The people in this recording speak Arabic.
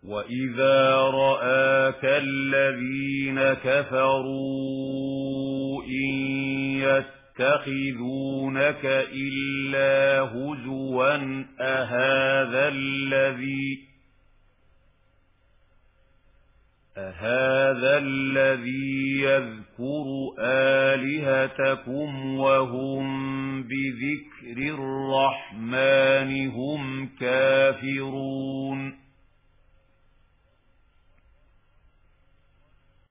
وَإِذَا رَآكَ الَّذِينَ كَفَرُوا إِن يَتَّخِذُونَكَ إِلَّا هُزُوًا أَهَٰذَا الَّذِي يَذْكُرُ آلِهَتَكُمْ وَهُم بِذِكْرِ الرَّحْمَٰنِ هُمْ كَافِرُونَ